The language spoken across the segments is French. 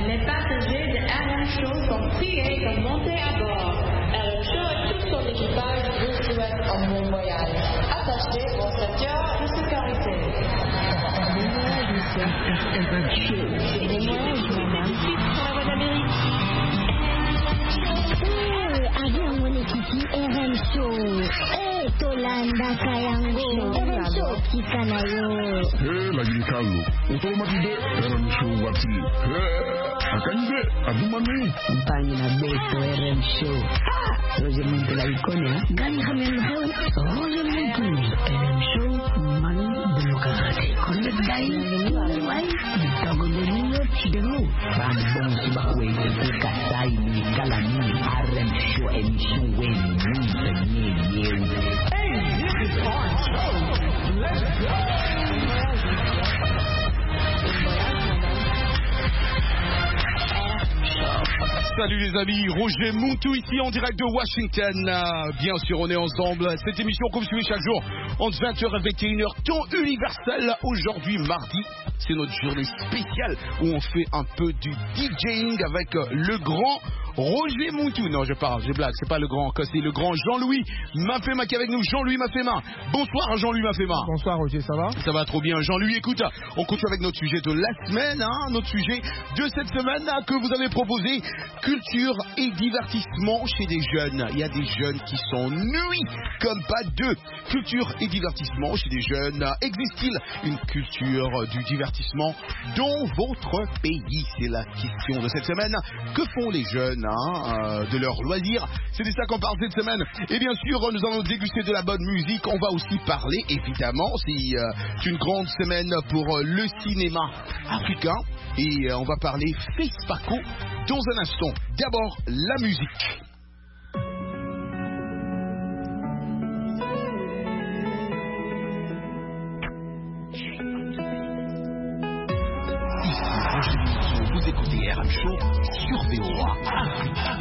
Les passagers de RM Show sont priés de monter à bord. RM Show et tout son équipage vous souhaitent un bon voyage. Attachez vos ceintures de sécurité. RM Show. C'est des voyages, madame. Sur la voie d'Amérique. Avion mwenyekiti RM Show. Tolanda Kayango. RM Show kikanayo. Lagi kalu. Otomatide RM Show wati. Akanje adumane. Mpani na beto RM Show. Roger Muntu la icône, hein? Gani khamel khol. Roger Muntu. RM Show mani demokrati. Konne dai. Wai. Tago denu chidenu. Bang bong sibakwe kasai ni galani RM Show emission wen ni ni. Hey, this is our show. Let's go. Salut les amis, Roger Muntu ici en direct de Washington. Bien sûr, on est ensemble. Cette émission, comme vous suivez chaque jour, entre 20h et 21h, temps universel. Aujourd'hui, mardi, c'est notre journée spéciale où on fait un peu du DJing avec le grand Roger Muntu. Non, je blague, c'est pas le grand, c'est le grand Jean-Louis Mafema qui est avec nous. Jean-Louis Mafema. Bonsoir Jean-Louis Mafema. Bonsoir Roger, ça va? Ça va trop bien. Jean-Louis, écoute, on continue avec notre sujet de la semaine, notre sujet de cette semaine que vous avez proposé, culture et divertissement chez des jeunes. Il y a des jeunes qui sont nuits comme pas deux. Culture et divertissement chez des jeunes. Existe-t-il une culture du divertissement dans votre pays? C'est la question de cette semaine. Que font les jeunes de leur loisir? C'est de ça qu'on parle cette semaine. Et bien sûr, nous allons déguster de la bonne musique. On va aussi parler, évidemment, c'est une grande semaine pour le cinéma africain. Et on va parler FESPACO dans un instant. D'abord, la musique. Ici Roger Muntu, vous écoutez RM Show sur VOA Africa.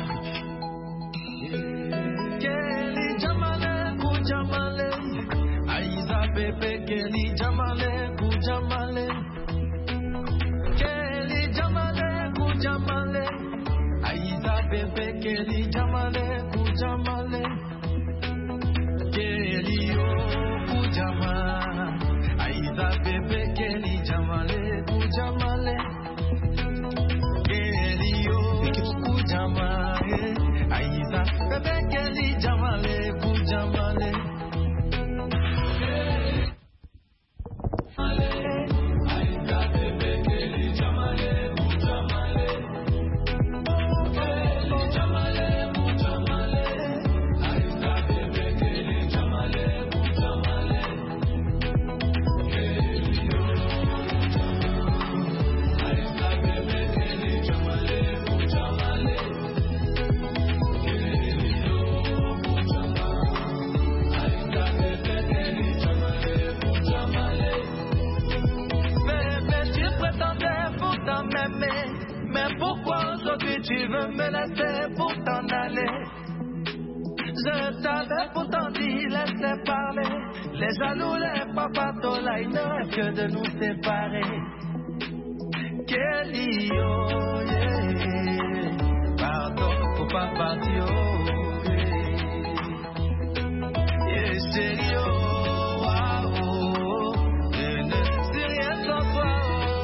Kelly Jamale, Kujamale, Aiza Pepe, Kelly Jamale, Kujamale, Kelly Jamale, Kujamale, Aiza Pepe, Kelly Jamale, Kujamale, Kelly O Kujama, Aiza Pepe, Kelly Jamale, Kujamale, Kelly O Kujama, Aiza Pepe, Kelly Jamale, Kujamale. Mais pourquoi aujourd'hui tu veux me laisser pour t'en aller? Je t'avais pourtant dit laisser parler. Les jaloux, les papatolas, ils ne rêvent que de nous séparer. Kelly, oh yeah, pardon pour pas partir, oh yeah, yeah chérie, oh wow, je ne sais rien sans toi.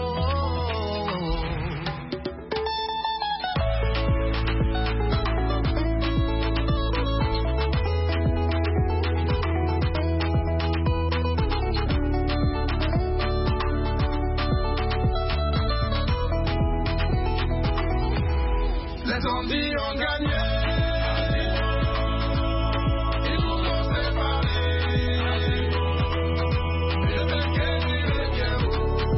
Les zombies ont gagné. Ils nous ont séparés. Je veux que tu reviennes.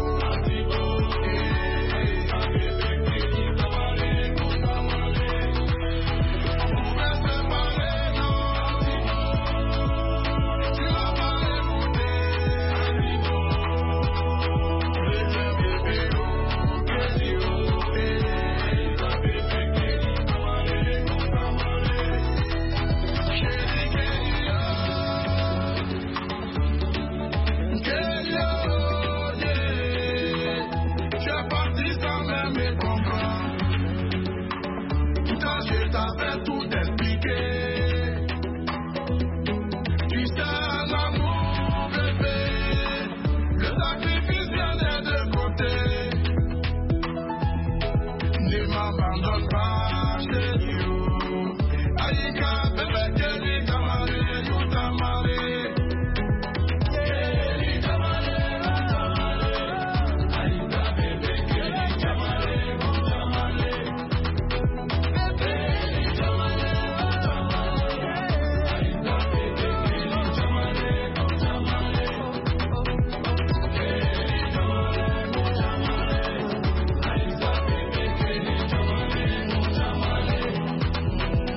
On va séparer, non. Tu l'as pas écouté. Tu es parti sans même me comprendre. m'abandonne pas, chérie. Aïka, bébé, Kelly, Tamale, you Tamale. Kelly, Tamale, you Tamale. Aïka, bébé, Kelly, Tamale, you Tamale. Kelly, Tamale, you Tamale. Aïka, bébé, Kelly, Tamale, you Tamale. Kelly, Tamale, you Tamale. Aïka, bébé, Kelly, Tamale, you Tamale.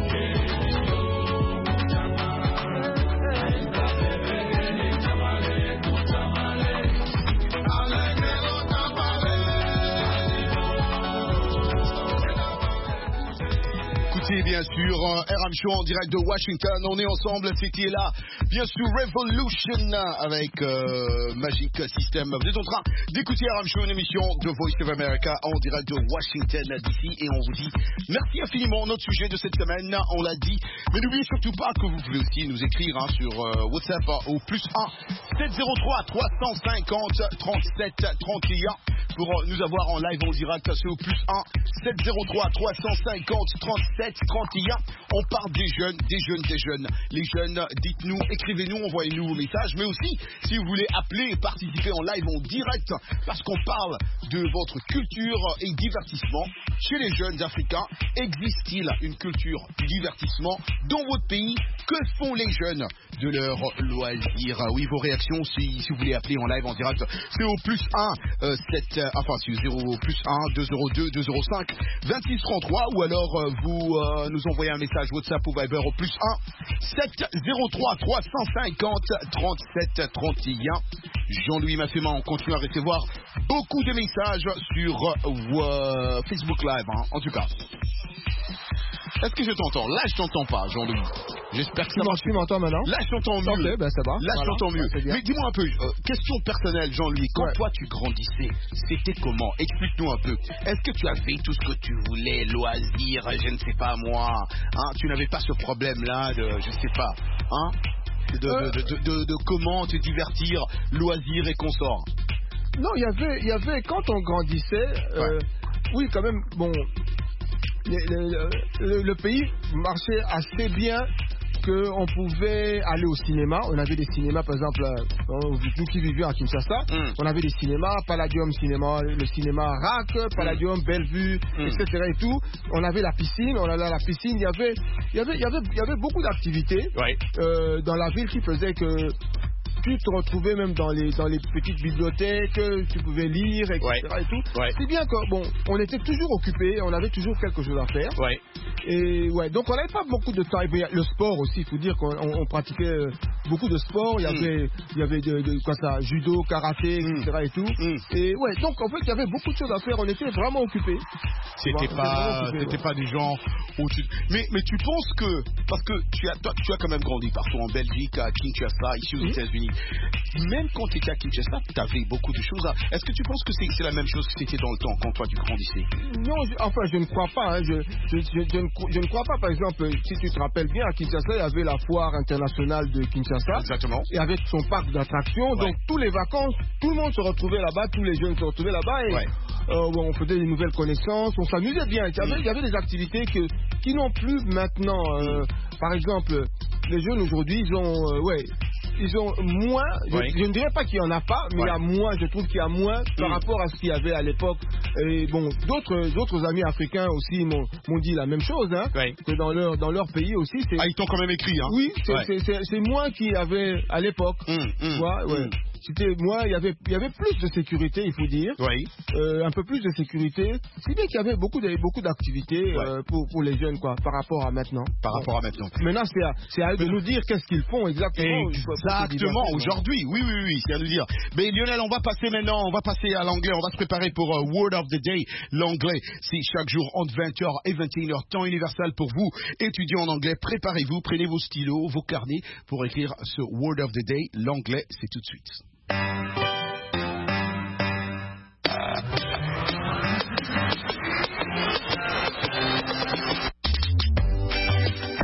Écoutez bien sûr RM Show en direct de Washington, on est ensemble, c'était là bien sûr Revolution avec Magic System. Vous êtes en train d'écouter RM Show, une émission de Voice of America en direct de Washington d'ici, et on vous dit merci infiniment. Notre sujet de cette semaine, on l'a dit, mais n'oubliez surtout pas que vous pouvez aussi nous écrire sur WhatsApp au +1 703 350 37 31 pour nous avoir en live en direct. C'est au +1 703 350 37 31. On parle des jeunes. Les jeunes, dites-nous, écrivez-nous, envoyez-nous vos messages, mais aussi si vous voulez appeler et participer en live en direct, parce qu'on parle de votre culture et divertissement chez les jeunes africains. Existe-t-il une culture du divertissement dans votre pays? Que font les jeunes de leur loisir? Oui, vos réactions, si vous voulez appeler en live en direct, c'est au +1 202 205 26 33, ou alors vous nous envoyez un message WhatsApp ou Viber au +1 703 350 37 31. Jean-Louis Massema, on continue à recevoir beaucoup de messages sur Facebook Live, hein, en tout cas. Est-ce que je t'entends? Là, je t'entends pas, Jean-Louis. J'espère que ça marche. Tu m'entends maintenant? Là, je t'entends mieux. Ok, ben ça va. Là, je t'entends mieux. Ouais, mais dis-moi un peu, question personnelle, Jean-Louis. Quand toi, tu grandissais, c'était comment? Explique-nous un peu. Est-ce que tu avais tout ce que tu voulais, loisirs, je ne sais pas moi, hein? Tu n'avais pas ce problème-là de, je sais pas, hein? De comment te divertir, loisirs et consorts? Non, il y avait, quand on grandissait, oui, quand même, bon... Le pays marchait assez bien qu'on pouvait aller au cinéma. On avait des cinémas, par exemple, nous qui vivions à Kinshasa, on avait des cinémas, Palladium Cinéma, le cinéma RAC, Palladium, Bellevue, etc. et tout. On avait la piscine, il y avait beaucoup d'activités dans la ville qui faisaient que tu te retrouvais même dans les petites bibliothèques, tu pouvais lire, etc. et tout. C'est bien que, bon, on était toujours occupés, on avait toujours quelque chose à faire. Et donc on n'avait pas beaucoup de temps. Et puis, le sport aussi, il faut dire qu'on pratiquait beaucoup de sport. Il y avait judo, karaté, etc. et tout. Et donc en fait, il y avait beaucoup de choses à faire. On était vraiment occupés. C'était pas des gens où tu... Mais tu penses que, parce que tu as quand même grandi partout en Belgique, à Kinshasa, ici aux États-Unis. Même quand tu étais à Kinshasa, tu avais beaucoup de choses à... Est-ce que tu penses que c'est la même chose que c'était dans le temps quand toi tu grandissais? Non, je ne crois pas. Hein. Je ne crois pas. Par exemple, si tu te rappelles bien, à Kinshasa, il y avait la foire internationale de Kinshasa. Exactement. Et avec son parc d'attractions. Donc, tous les vacances, tout le monde se retrouvait là-bas, tous les jeunes se retrouvaient là-bas. Et on faisait des nouvelles connaissances, on s'amusait bien. Il y avait des activités qui n'ont plus maintenant. Par exemple, les jeunes aujourd'hui, ils ont moins, je ne dirais pas qu'il n'y en a pas, mais il y a moins, je trouve qu'il y a moins par rapport à ce qu'il y avait à l'époque. Et bon, d'autres amis africains aussi m'ont dit la même chose, hein, que dans leur pays aussi. Ils t'ont quand même écrit, hein? Oui, c'est moins qu'il y avait à l'époque. Tu vois, c'était moi, il y avait plus de sécurité, il faut dire. Un peu plus de sécurité. Si bien qu'il y avait beaucoup d'activités pour les jeunes, quoi, par rapport à maintenant. Maintenant, c'est à eux de nous dire qu'est-ce qu'ils font exactement. Exactement, aujourd'hui, oui, c'est à nous dire. Mais Lionel, on va passer à l'anglais, on va se préparer pour Word of the Day. L'anglais, c'est chaque jour entre 20h et 21h, temps universel pour vous, étudiants en anglais. Préparez-vous, prenez vos stylos, vos carnets pour écrire ce Word of the Day. L'anglais, c'est tout de suite.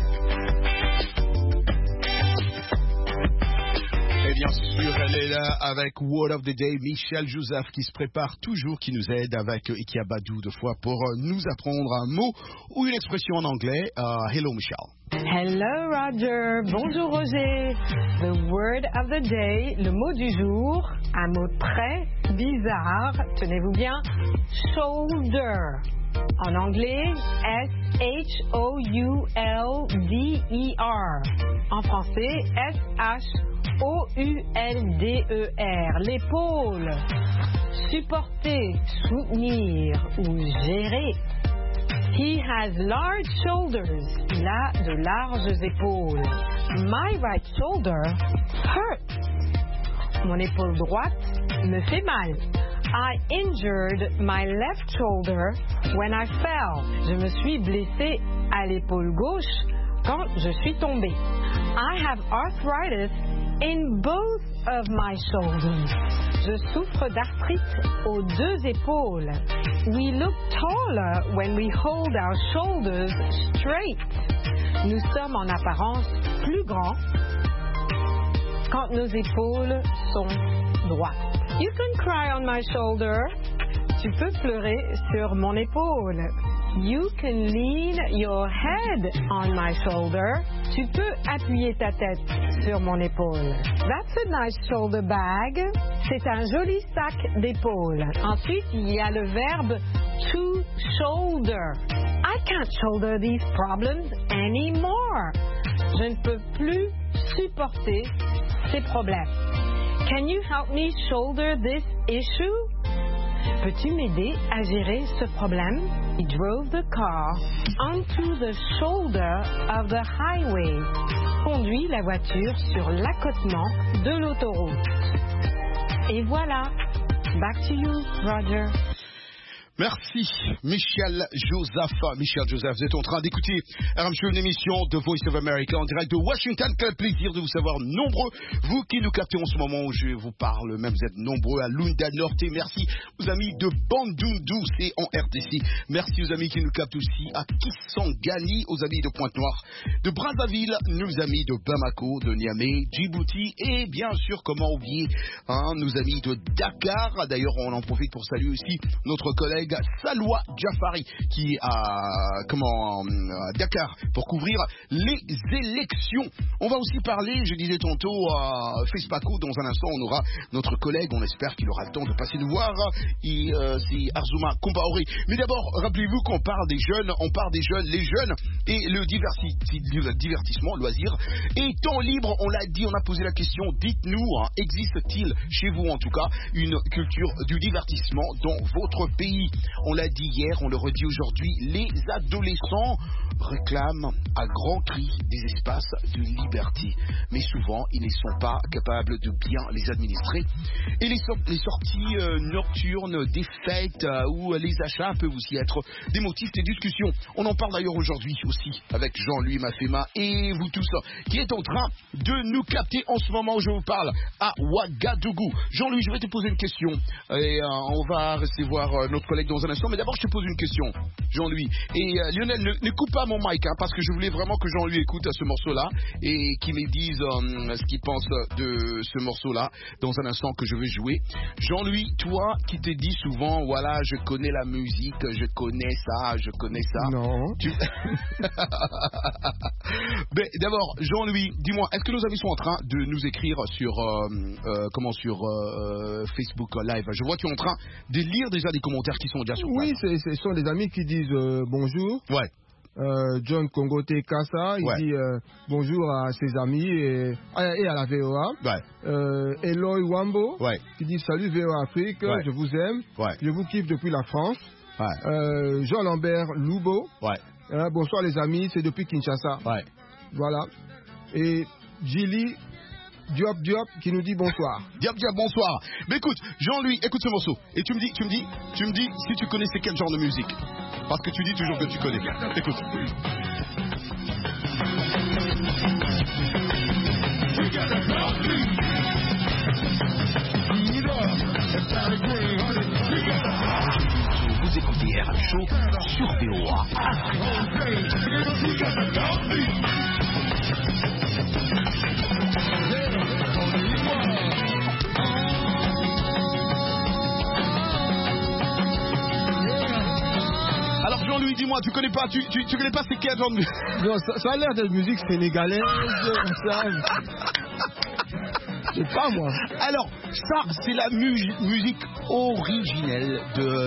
Bien sûr, elle est là avec Word of the Day, Michel Joseph qui se prépare toujours, qui nous aide avec Ikia Badou deux fois pour nous apprendre un mot ou une expression en anglais. Hello Michel. Hello Roger, bonjour Roger. The word of the day, le mot du jour, un mot très bizarre, tenez-vous bien, shoulder. En anglais, S-H-O-U-L-D-E-R. En français, S-H-O-U-L-D-E-R. L'épaule. Supporter, soutenir ou gérer. He has large shoulders. Il a de larges épaules. My right shoulder hurts. Mon épaule droite me fait mal. I injured my left shoulder when I fell. Je me suis blessé à l'épaule gauche quand je suis tombé. I have arthritis in both of my shoulders. Je souffre d'arthrite aux deux épaules. We look taller when we hold our shoulders straight. Nous sommes en apparence plus grands quand nos épaules sont droites. You can cry on my shoulder. Tu peux pleurer sur mon épaule. You can lean your head on my shoulder. Tu peux appuyer ta tête sur mon épaule. That's a nice shoulder bag. C'est un joli sac d'épaule. Ensuite, il y a le verbe to shoulder. I can't shoulder these problems anymore. Je ne peux plus supporter ces problèmes. Can you help me shoulder this issue? Peux-tu m'aider à gérer ce problème? He drove the car onto the shoulder of the highway. Conduit la voiture sur l'accotement de l'autoroute. Et voilà. Back to you, Roger. Merci, Michel Joseph. Michel Joseph, vous êtes en train d'écouter RM Show, une émission de Voice of America en direct de Washington. Quel plaisir de vous savoir nombreux. Vous qui nous captez en ce moment où je vous parle, même vous êtes nombreux à Lunda Norte. Merci aux amis de Bandundu, c'est en RDC. Merci aux amis qui nous captent aussi à Kisangani, aux amis de Pointe-Noire, de Brazzaville, nos amis de Bamako, de Niamey, Djibouti et bien sûr, comment oublier nos amis de Dakar. D'ailleurs, on en profite pour saluer aussi notre collègue Salwa Jafari qui est à Dakar pour couvrir les élections. On va aussi parler, je disais tantôt, à FESPACO. Dans un instant, on aura notre collègue, on espère qu'il aura le temps de passer nous voir. C'est Arzuma Kompaoré. Mais d'abord, rappelez-vous qu'on parle des jeunes, les jeunes et le divertissement, loisir et temps libre. On l'a dit, on a posé la question, dites-nous, existe-t-il chez vous en tout cas une culture du divertissement dans votre pays? On l'a dit hier, on le redit aujourd'hui, les adolescents réclament à grands cris des espaces de liberté. Mais souvent, ils ne sont pas capables de bien les administrer. Et les sorties nocturnes, des fêtes ou les achats peuvent aussi être des motifs de discussion. On en parle d'ailleurs aujourd'hui aussi avec Jean-Louis Mafema et vous tous qui êtes en train de nous capter en ce moment où je vous parle à Ouagadougou. Jean-Louis, je vais te poser une question et on va recevoir notre collègue dans un instant, mais d'abord je te pose une question, Jean-Louis. Et Lionel, ne coupe pas mon mic, parce que je voulais vraiment que Jean-Louis écoute ce morceau-là et qu'il me dise ce qu'il pense de ce morceau-là dans un instant que je vais jouer. Jean-Louis, toi qui te dis souvent, voilà, je connais la musique, je connais ça. Non. Mais d'abord, Jean-Louis, dis-moi, est-ce que nos amis sont en train de nous écrire sur Facebook Live? Je vois que tu es en train de lire déjà des commentaires qui sont déjà sur Oui, ce sont des amis qui disent bonjour. Ouais. John Congote Kassa, il dit bonjour à ses amis et à la VOA. Ouais. Eloy Wambo, qui dit salut VOA Afrique, je vous aime, je vous kiffe depuis la France. Jean-Lambert Loubo, bonsoir les amis, c'est depuis Kinshasa. Voilà. Et Gilly Diop qui nous dit bonsoir. Diop, bonsoir. Mais écoute, Jean-Louis, écoute ce morceau. Et tu me dis si tu connaissais quel genre de musique. Parce que tu dis toujours que tu connais. Écoute. Vous écoutez RM Show sur VOA. Jean-Louis, dis-moi, tu connais pas c'est quel genre de musique? Non, ça a l'air de musique sénégalaise, ça. Je sais pas moi. Alors, ça, c'est la musique originaire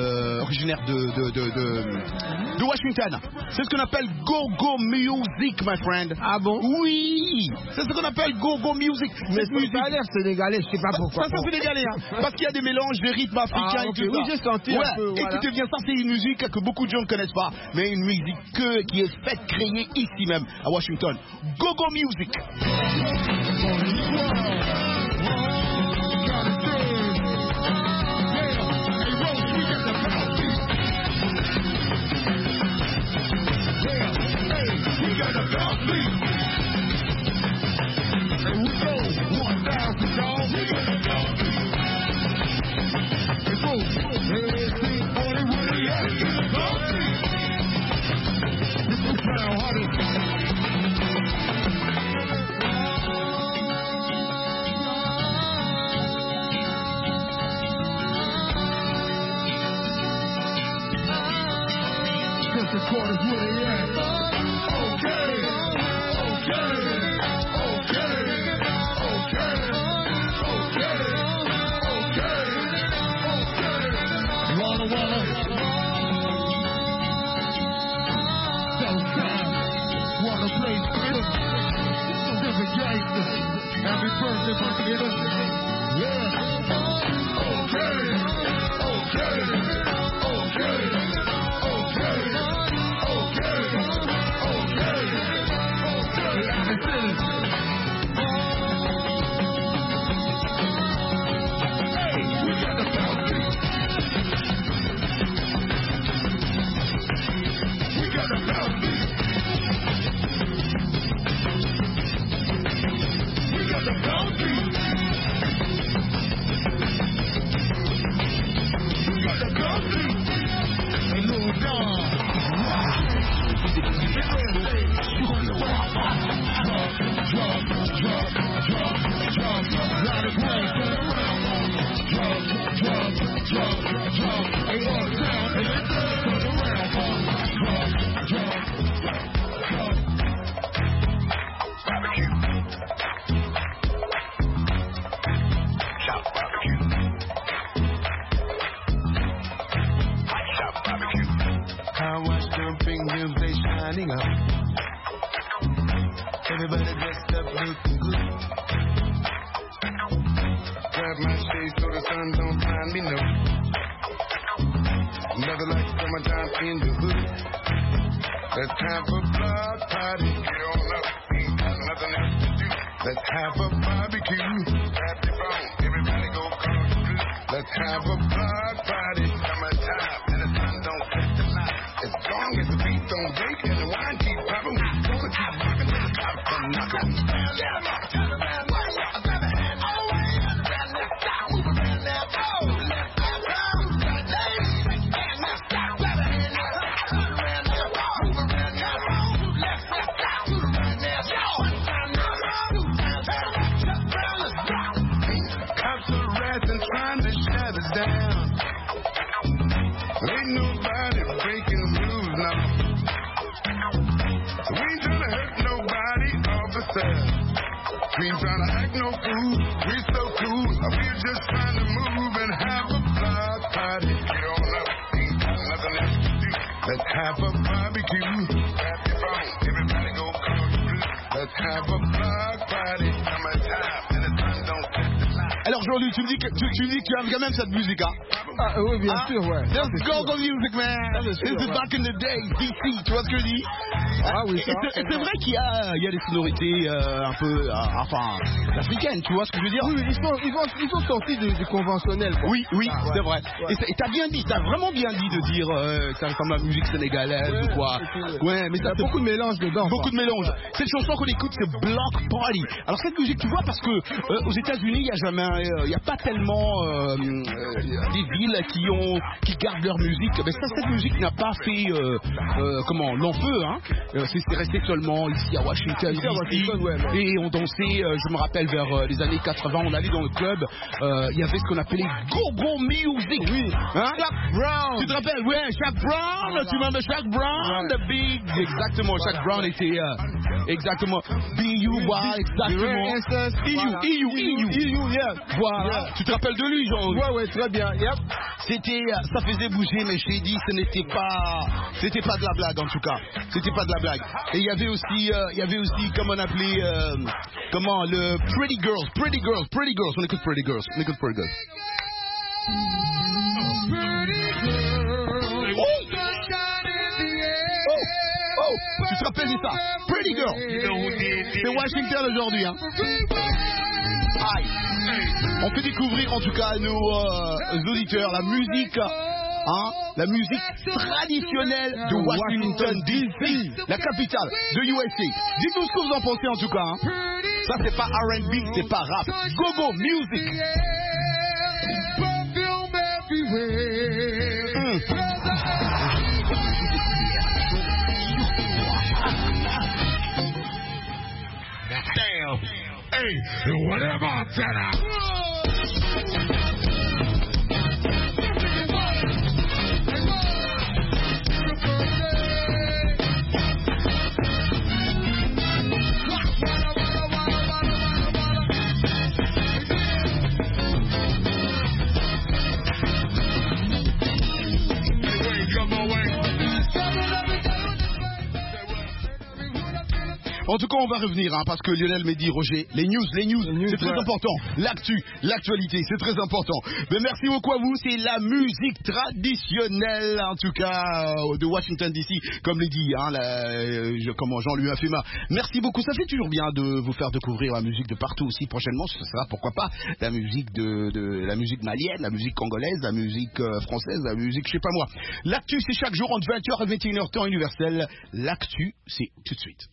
de Washington. C'est ce qu'on appelle go-go music, my friend. Ah bon? Oui, c'est ce qu'on appelle go-go music. Mais ça a l'air sénégalais, je sais pas pourquoi. Ça c'est sénégalais, hein. Parce qu'il y a des mélanges de rythmes africains et tout ça. Oui, j'ai senti un peu, voilà. Écoutez bien, ça c'est une musique que beaucoup de gens ne connaissent pas, mais une musique qui est faite, créée ici même, à Washington. Go-go music. Everybody dressed up looking good. Grab my shades so the sun don't blind me, no. Never like summertime in the hood. Let's have a block party. Get on up, ain't got nothing else to do. Let's have a barbecue. Grab your phone, everybody go come through. Let's have a block party. Summertime and the sun don't set the night. As long as the beat don't break and the wine keep popping, we gonna keep rocking to the top and knocking. Turn around, grab a hand, oh, turn around, let's stop, move around now, oh, let's stop, right, ladies, and let's stop, grab a hand now, turn around now, move around now, let's stop, to the right now, one time now, two times, turn around, let's rock. Cops are harassing, trying to shut us down. Ain't nobody breaking the rules now. We ain't trying to hurt nobody, officer. We ain't trying to act no fool. We so cool. We're just trying to move and have a block party. Get on up, ain't got nothing else to do. Let's have a barbecue. Grab your phone, everybody go come through. Let's have a block party. Summertime and the sun don't set the night. Alors Jean-Louis, tu me dis que tu aimes quand même cette musique, hein? Ah oui, bien sûr, ouais. Let's go go music, man. This is back in the day, DC, tu vois ce que je dis? Ah oui, ça. C'est vrai qu'il y a des sonorités un peu, enfin, africaines, tu vois ce que je veux dire? Oui, ils sont sortis du conventionnel, quoi. Oui, ouais. C'est vrai. Ouais. Et t'as bien dit, t'as vraiment bien dit de dire que ça ressemble à la musique sénégalaise ou quoi. Ouais, mais ça y a beaucoup de mélange dedans. Beaucoup de mélange. Cette chanson qu'on écoute, c'est Block Party. Alors cette musique, tu vois, parce que aux États-Unis, il y a jamais il n'y a pas tellement des villes qui gardent leur musique. Mais ça, cette musique n'a pas fait long feu. Hein. C'est resté seulement ici à Washington, et on dansait. Je me rappelle vers les années 80, on allait dans le club. Il y avait ce qu'on appelait go-go music. Oui. Hein? Shaq Brown. Tu te rappelles? Oui, Shaq Brown. Tu remember Shaq Brown, the big. Exactement, Shaq Brown était exactement B.U.Y. exactement. EU, yeah. Voilà. Yeah. Tu te rappelles de lui, Jean? Ouais, très bien. Yep. Ça faisait bouger, mais je t'ai dit, c'était pas de la blague en tout cas. C'était pas de la blague. Et il y avait aussi, comme on appelait, le Pretty Girls. On écoute Pretty Girls. Tu te rappelles de ça? Pretty Girl. C'est Washington aujourd'hui, hein. Aïe. On peut découvrir en tout cas à nos auditeurs la musique, la musique traditionnelle de Washington DC, la capitale de USA. Dites-nous ce que vous en pensez en tout cas. Hein. Ça c'est pas R&B, c'est pas rap. Go-go music. Damn. Hey, whatever, Tana. En tout cas, on va revenir, parce que Lionel m'a dit, Roger, les news, c'est très important. L'actualité, c'est très important. Mais merci beaucoup à vous, c'est la musique traditionnelle, en tout cas, de Washington DC, comme l'a dit, comment Jean-Louis Afema. Merci beaucoup, ça fait toujours bien de vous faire découvrir la musique de partout aussi. Prochainement, ce sera, pourquoi pas, la musique la musique malienne, la musique congolaise, la musique française, la musique, je sais pas moi. L'actu, c'est chaque jour entre 20h et 21h, temps universel. L'actu, c'est tout de suite.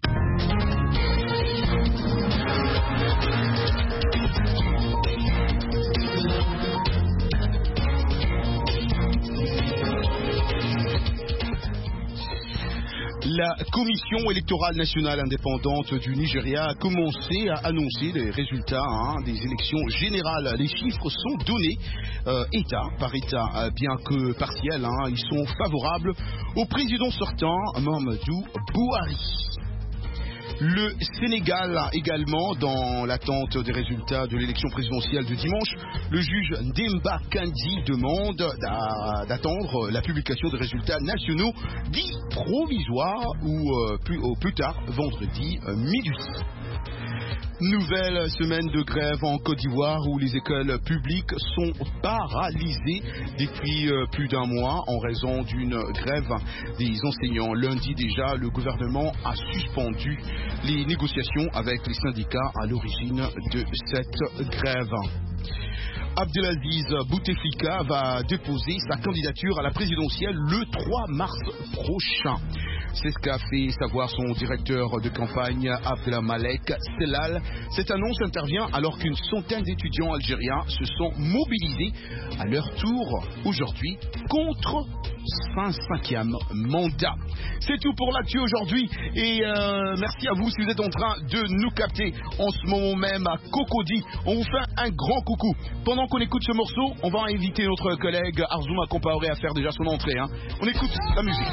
La Commission électorale nationale indépendante du Nigeria a commencé à annoncer les résultats des élections générales. Les chiffres sont donnés État par État, bien que partiels. Ils sont favorables au président sortant, Mahamadou Buhari. Le Sénégal également, dans l'attente des résultats de l'élection présidentielle de dimanche, le juge Demba Kandi demande d'attendre la publication des résultats nationaux dits provisoires ou plus tard, vendredi minuit. Nouvelle semaine de grève en Côte d'Ivoire où les écoles publiques sont paralysées depuis plus d'un mois en raison d'une grève des enseignants. Lundi déjà, le gouvernement a suspendu les négociations avec les syndicats à l'origine de cette grève. Abdelaziz Bouteflika va déposer sa candidature à la présidentielle le 3 mars prochain. C'est ce qu'a fait savoir son directeur de campagne, Abdelmalek Sellal. Cette annonce intervient alors qu'une centaine d'étudiants algériens se sont mobilisés à leur tour aujourd'hui contre un 5e mandat. C'est tout pour l'actu aujourd'hui et merci à vous si vous êtes en train de nous capter en ce moment même à Cocody. On vous fait un grand coucou. Pendant qu'on écoute ce morceau, on va inviter notre collègue Arzouma Compaoré à faire déjà son entrée. On écoute la musique.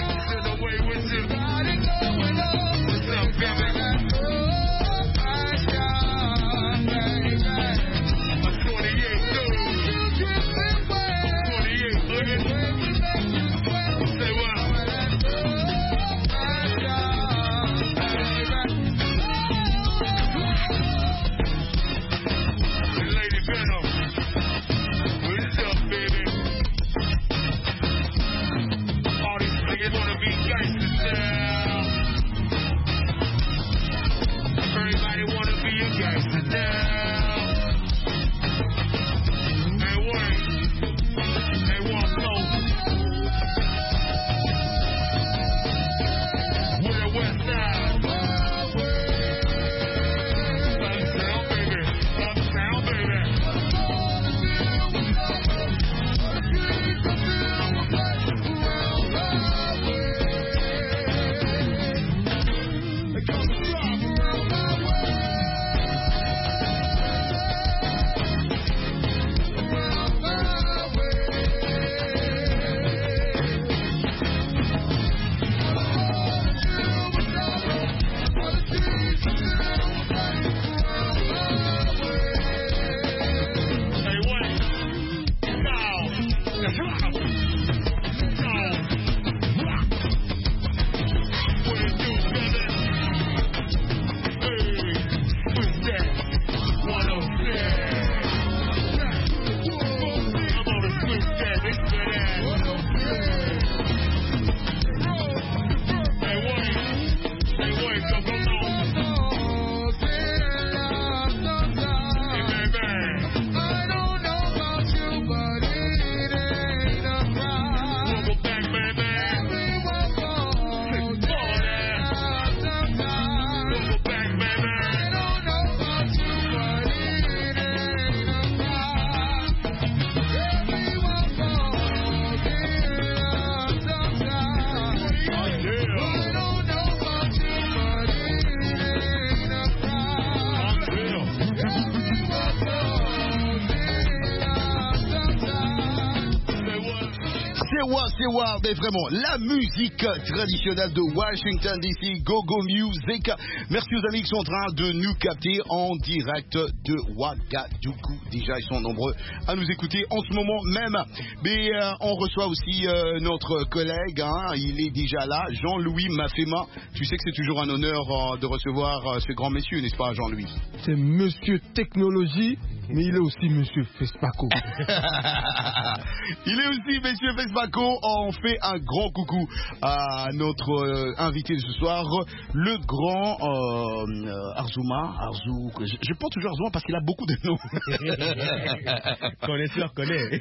c'est moi, mais vraiment, la musique traditionnelle de Washington DC, Go-Go Music. Merci aux amis qui sont en train de nous capter en direct de Ouagadougou. Déjà, ils sont nombreux à nous écouter en ce moment même. Mais on reçoit aussi notre collègue, il est déjà là, Jean-Louis Mafema. Tu sais que c'est toujours un honneur de recevoir ce grand monsieur, n'est-ce pas, Jean-Louis? C'est Monsieur Technologie, mais il est aussi Monsieur Fespaco. Il est aussi Monsieur Fespaco. On fait un grand coucou à notre invité de ce soir, le grand Arzou. Je pense toujours Arzouma parce qu'il a beaucoup de noms. Connaisseur connaît.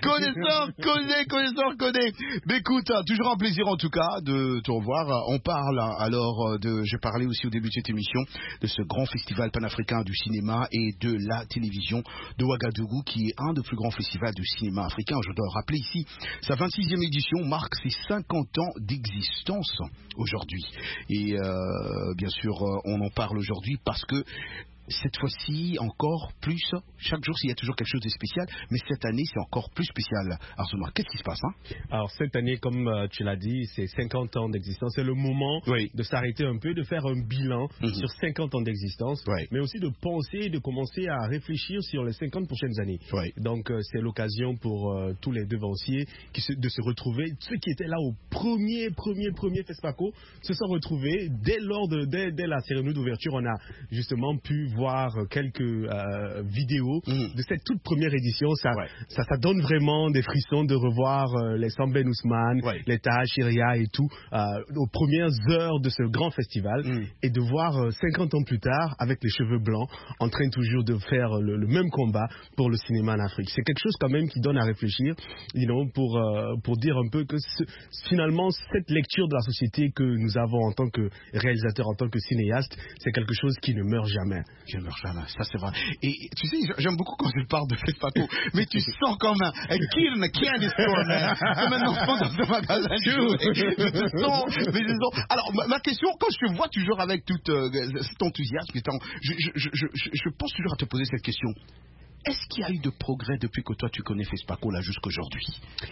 Mais écoute, toujours un plaisir en tout cas de te revoir. On parle alors je parlais aussi au début de cette émission de ce grand festival panafricain du cinéma et de la télévision de Ouagadougou, qui est un des plus grands festivals du cinéma africain. Je dois rappeler ici, sa 26e édition marque ses 50 ans d'existence aujourd'hui. Et bien sûr, on en parle aujourd'hui parce que cette fois-ci, encore plus, chaque jour, il y a toujours quelque chose de spécial, mais cette année, c'est encore plus spécial. Arzouma, qu'est-ce qui se passe Alors, cette année, comme tu l'as dit, c'est 50 ans d'existence. C'est le moment de s'arrêter un peu, de faire un bilan sur 50 ans d'existence, mais aussi de penser, de commencer à réfléchir sur les 50 prochaines années. Donc, c'est l'occasion pour tous les devanciers de se retrouver. Ceux qui étaient là au premier FESPACO se sont retrouvés. Dès la cérémonie d'ouverture, on a justement pu voir quelques vidéos de cette toute première édition. Ça donne vraiment des frissons de revoir les Sam Ben Ousmane, les Taha Chiria et tout aux premières heures de ce grand festival et de voir 50 ans plus tard avec les cheveux blancs en train toujours de faire le même combat pour le cinéma en Afrique. C'est quelque chose quand même qui donne à réfléchir, pour dire un peu que finalement cette lecture de la société que nous avons en tant que réalisateur, en tant que cinéaste, c'est quelque chose qui ne meurt jamais. Je ne meurs jamais, ça c'est vrai. Et tu sais, j'aime beaucoup quand je parle de FESPACO, mais tu sens comme un kill in a candy store, man. Comme un enfant dans un magasin. Je sens. Alors, ma question, quand je te vois toujours avec tout cet enthousiasme, je pense toujours à te poser cette question. Est-ce qu'il y a eu de progrès depuis que toi tu connais FESPACO là jusqu'aujourd'hui?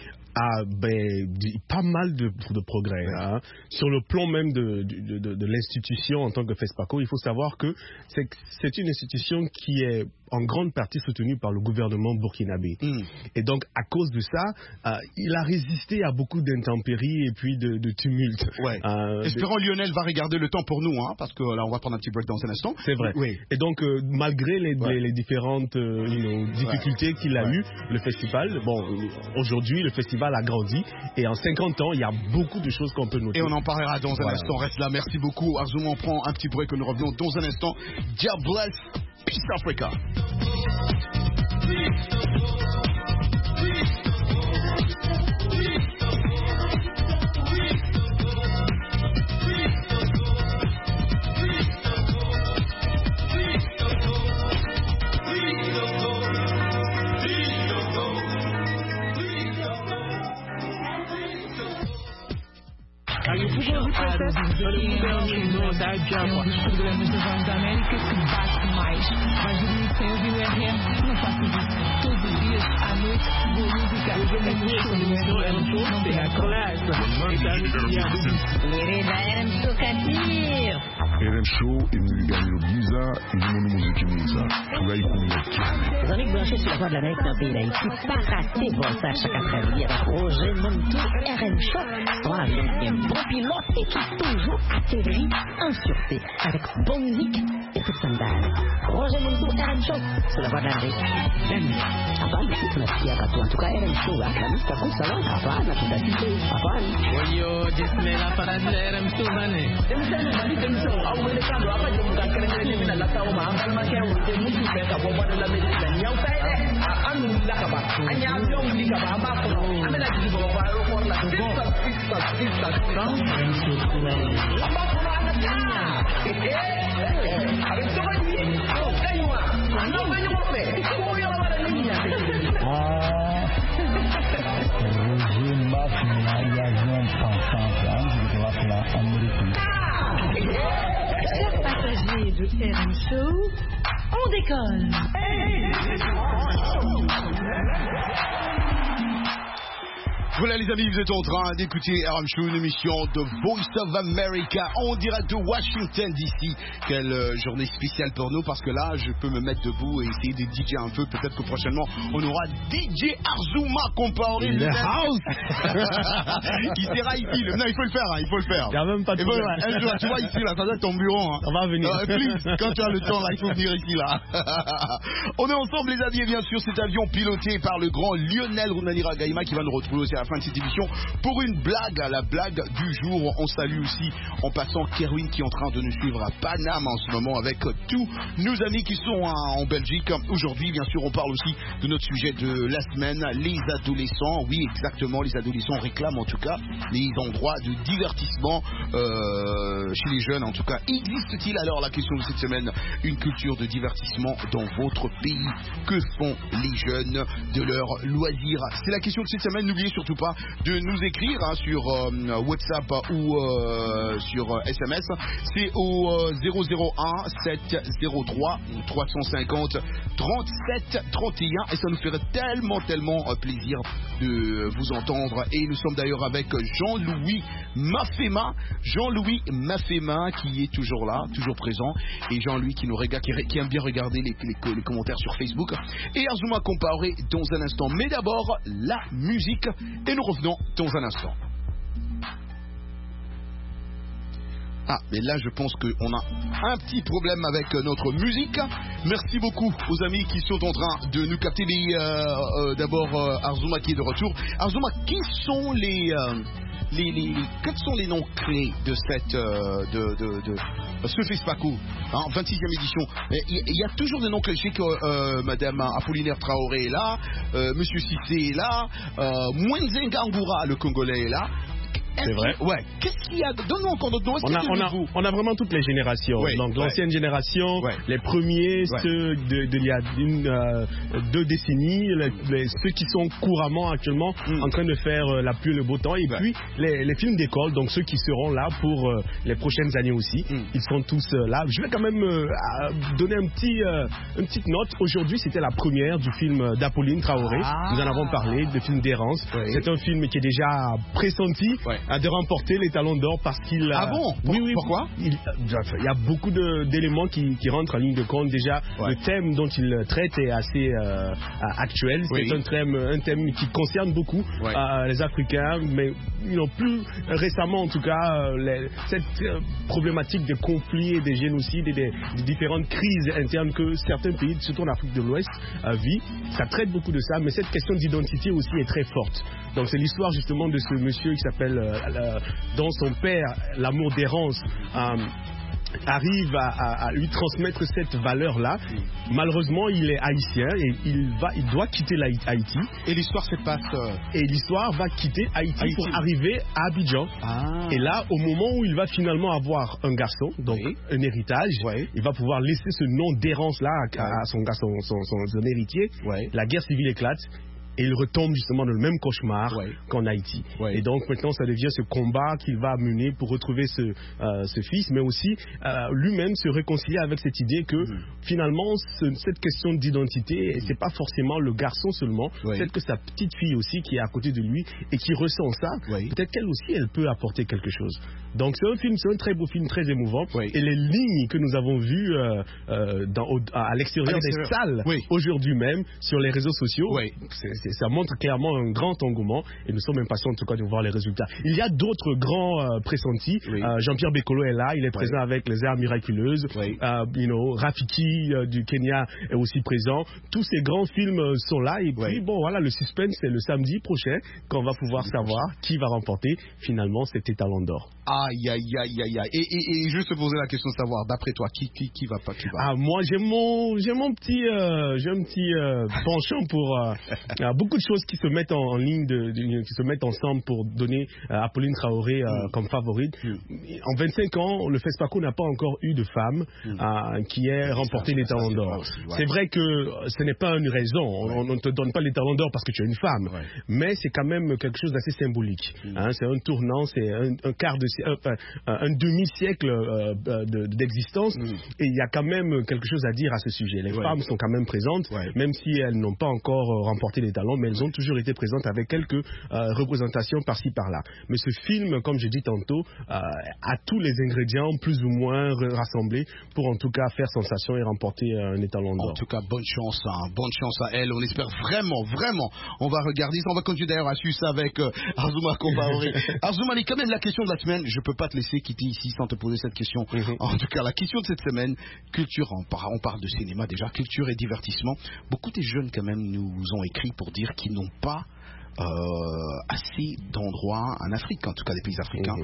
Pas mal de progrès. Sur le plan même de l'institution en tant que FESPACO, il faut savoir que c'est une institution qui est en grande partie soutenue par le gouvernement burkinabé. Et donc, à cause de ça, il a résisté à beaucoup d'intempéries et puis de tumultes. Espérons Lionel va regarder le temps pour nous, parce que là on va prendre un petit break dans un instant. C'est vrai. Et donc, malgré les différentes difficultés qu'il a eues, le festival, aujourd'hui le festival a grandi et en 50 ans il y a beaucoup de choses qu'on peut noter. Et on en parlera dans un instant. Reste là, merci beaucoup Arzouma. On prend un petit break et nous revenons dans un instant. God bless, peace Africa. da América que bate mais. Mas dormir sem ouvir o RM, não faço isso. Todos os dias, à noite, boa música. RM Show imeganyiro byiza irimo n'umuziki mwiza turayikumira. Vous branché sur la voie de l'Amérique dans le pays d'Haïti, pas rater votre chaque après-midi avec Roger Montou, RM Show. Voilà, un bon pilote et qui toujours atterrit en sûreté avec bonne musique et toute sandale. Roger Montou, RM Show sur la voie de l'Amérique. Hapana, tunasikia katu en tout cas RM Show akamista kusala hapana tutasikia hapana. Oyo jesmela para RM Show bane. Demsana au welekano hapa jumuka kelele mimi na lata uma angalma ke wote mutu peka bobo de la medicina nyau pele anu lakaba anya yong likaba ba ko amela jibo ba ro ko la sista RM Show amba ko ana nya avec toi ni kaiwa non venyo mo pe ko yo la bara niña Roger Mafema il y a 20 ans je vais la Amérique. Chers passagers de RM Show, on décolle. Voilà les amis, vous êtes en train d'écouter RM Show, une émission de Voice of America en direct de Washington DC. Quelle journée spéciale pour nous, parce que là je peux me mettre debout et essayer de DJ un peu. Peut-être que prochainement on aura DJ Arzuma comparé in the house qui sera ici. Non, il faut le faire, hein, il faut le faire. Il n'y a même pas de problème. Un jour, tu vois ici là, ça doit être ton bureau. Hein. On va venir. Please, quand tu as le temps là, il faut venir ici là. On est ensemble les amis, et bien sûr cet avion piloté par le grand Lionel Runanira Gaïma qui va nous retrouver aussi à la fin de cette émission pour une blague, la blague du jour. On salue aussi en passant Kerwin qui est en train de nous suivre à Paname en ce moment avec tous nos amis qui sont en Belgique. Aujourd'hui bien sûr on parle aussi de notre sujet de la semaine, les adolescents. Oui exactement, les adolescents réclament en tout cas les endroits de divertissement chez les jeunes en tout cas. Existe-t-il alors, la question de cette semaine, une culture de divertissement dans votre pays? Que font les jeunes de leur loisir? C'est la question de cette semaine. N'oubliez surtout pas de nous écrire sur WhatsApp ou sur SMS. C'est au 001 703 350 37 31 et ça nous ferait tellement plaisir de vous entendre. Et nous sommes d'ailleurs avec Jean-Louis Mafema qui est toujours là, toujours présent, et Jean-Louis qui nous regarde, qui aime bien regarder les commentaires sur Facebook, et Arzuma Compaoré dans un instant. Mais d'abord la musique et nous revenons dans un instant. Ah, mais là je pense qu'on a un petit problème avec notre musique. Merci beaucoup aux amis qui sont en train de nous capter. D'abord Arzuma qui est de retour. Arzuma, quels sont quels sont les noms clés de cette ce FESPACO, hein, 26e édition? Il y a toujours des noms clés. Je sais que Madame Apollinaire Traoré est là, Monsieur Cissé est là, Mwenzenga Ngoura, le Congolais, est là. C'est vrai. Ouais. Qu'est-ce qu'il y a? Donne-nous encore d'autres noms. On a vraiment toutes les générations. Oui, donc l'ancienne génération, les premiers, ceux d'il y a 2 décennies, ceux qui sont couramment actuellement en train de faire la pluie et le beau temps, et puis les films d'école, donc ceux qui seront là pour les prochaines années aussi. Ils sont tous là. Je vais quand même donner une petite note. Aujourd'hui, c'était la première du film d'Apolline Traoré. Nous en avons parlé, de film d'errance. C'est un film qui est déjà pressenti de remporter les Talons d'Or parce qu'il a... Ah bon? Oui. Pourquoi? Il y a beaucoup d'éléments qui rentrent en ligne de compte. Déjà, le thème dont il traite est assez actuel. C'est un thème qui concerne beaucoup les Africains, mais plus récemment en tout cas, cette problématique de conflits et des génocides et des différentes crises internes que certains pays, surtout en Afrique de l'Ouest, vivent. Ça traite beaucoup de ça, mais cette question d'identité aussi est très forte. Donc c'est l'histoire justement de ce monsieur qui s'appelle, dont son père, l'amour d'errance, arrive à lui transmettre cette valeur-là. Malheureusement, il est haïtien et il doit quitter Haïti. Et l'histoire se passe... Et l'histoire va quitter Haïti pour arriver à Abidjan. Et là, au moment où il va finalement avoir un garçon, donc un héritage, il va pouvoir laisser ce nom d'errance-là à son héritier. La guerre civile éclate. Et il retombe justement dans le même cauchemar qu'en Haïti. Et donc maintenant ça devient ce combat qu'il va mener pour retrouver ce fils, mais aussi lui-même se réconcilier avec cette idée que finalement cette question d'identité, c'est pas forcément le garçon seulement, peut-être que sa petite fille aussi qui est à côté de lui et qui ressent ça, peut-être qu'elle aussi elle peut apporter quelque chose. Donc c'est un très beau film, très émouvant. Et les lignes que nous avons vues à l'extérieur des salles aujourd'hui même sur les réseaux sociaux, ça montre clairement un grand engouement et nous sommes impatients en tout cas de voir les résultats. Il y a d'autres grands pressentis. Jean-Pierre Bekolo est là, il est présent avec les Arts Miraculeuses. Rafiki du Kenya est aussi présent. Tous ces grands films sont là et puis bon voilà, le suspense c'est le samedi prochain qu'on va pouvoir savoir qui va remporter finalement cet Talon d'Or. Aïe. Et juste te poser la question de savoir, d'après toi, qui va pas, qui va? Ah, moi, j'ai un petit penchant pour beaucoup de choses qui se mettent en ligne, qui se mettent ensemble pour donner Apolline Traoré comme favorite. En 25 ans, le FESPACO n'a pas encore eu de femme qui ait remporté les Talons d'Or. C'est vrai que ce n'est pas une raison. On ne te donne pas les Talons d'Or parce que tu es une femme. Mais c'est quand même quelque chose d'assez symbolique. C'est un tournant, c'est un demi-siècle d'existence. Et il y a quand même quelque chose à dire à ce sujet. Les femmes sont quand même présentes, même si elles n'ont pas encore remporté les Talons talent, mais elles ont toujours été présentes avec quelques représentations par-ci par-là. Mais ce film, comme j'ai dit tantôt, a tous les ingrédients plus ou moins rassemblés pour en tout cas faire sensation et remporter un étalon d'or. En tout cas, bonne chance à elle. On espère vraiment, on va regarder ça. On va continuer d'ailleurs à suivre ça avec Azuma Compaoré. Azuma, quand même la question de la semaine, je peux pas te laisser quitter ici sans te poser cette question. En tout cas, la question de cette semaine, culture, on parle de cinéma déjà, culture et divertissement. Beaucoup des jeunes quand même nous ont écrit pour dire qu'ils n'ont pas assez d'endroits en Afrique, en tout cas des pays africains,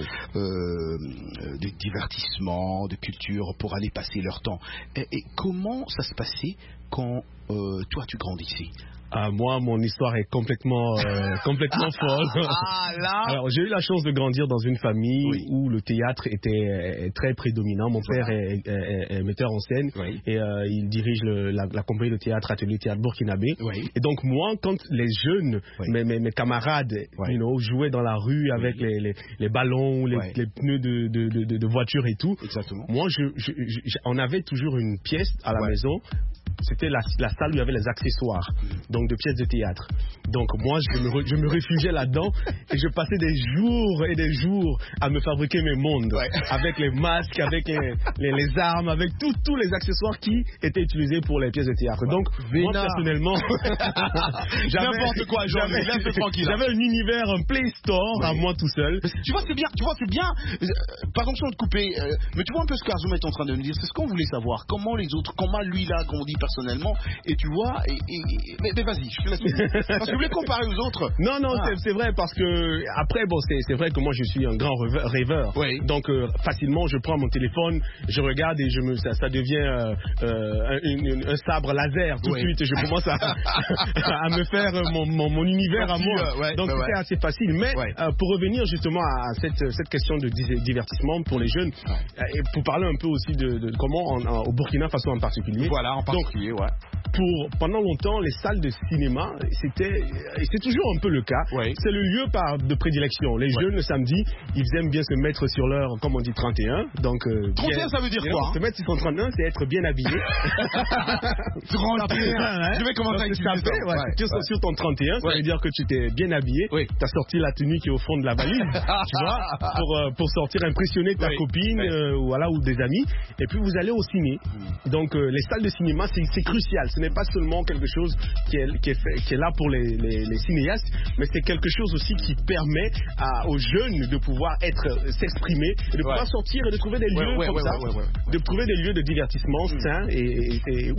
de divertissement, de culture pour aller passer leur temps. Et comment ça se passait quand toi tu grandissais? Moi, mon histoire est complètement folle. Alors, j'ai eu la chance de grandir dans une famille où le théâtre était très prédominant. Mon père est metteur en scène et il dirige la compagnie de théâtre Atelier Théâtre Burkinabé. Et donc, moi, quand les jeunes, mes camarades, jouaient dans la rue avec les ballons, les pneus de voiture et tout, moi, on avait toujours une pièce à la maison. C'était la salle où il y avait les accessoires, donc de pièces de théâtre. Donc moi, je me réfugiais là-dedans et je passais des jours et des jours à me fabriquer mes mondes avec les masques, avec les armes, avec tous les accessoires qui étaient utilisés pour les pièces de théâtre. Donc moi personnellement, n'importe quoi, j'avais un univers, un Play Store à moi tout seul. Tu vois, c'est bien. Pardon sans te couper, mais tu vois un peu ce qu'Azuma est en train de me dire. C'est ce qu'on voulait savoir. Comment lui il a grandi personnellement, et tu vois, mais vas-y, je te laisse. Parce que je voulais comparer aux autres. Non, c'est vrai, parce que après, c'est vrai que moi je suis un grand rêveur. Donc facilement je prends mon téléphone, je regarde et ça devient un sabre laser tout de suite et je commence à me faire mon univers à moi. Donc c'est assez facile. Mais pour revenir justement à cette question de divertissement pour les jeunes, et pour parler un peu aussi de comment au Burkina Faso en particulier. Voilà, en particulier. Pendant longtemps, les salles de cinéma, c'est toujours un peu le cas. C'est le lieu de prédilection. Les jeunes, le samedi, ils aiment bien se mettre sur leur, comme on dit, 31. Donc, 31, ça veut dire quoi? Se mettre sur son 31, c'est être bien habillé. 31, je vais commencer à utiliser ça. Sur ton 31, ça veut dire que tu t'es bien habillé. Tu as sorti la tenue qui est au fond de la valise, tu vois, pour sortir impressionner ta copine ou des amis. Et puis, vous allez au ciné. Donc, les salles de cinéma, c'est crucial. Ce n'est pas seulement quelque chose qui est là pour les cinéastes, mais c'est quelque chose aussi qui permet aux jeunes de pouvoir s'exprimer, de pouvoir sortir et de trouver des lieux comme ça, de trouver des lieux de divertissement sains et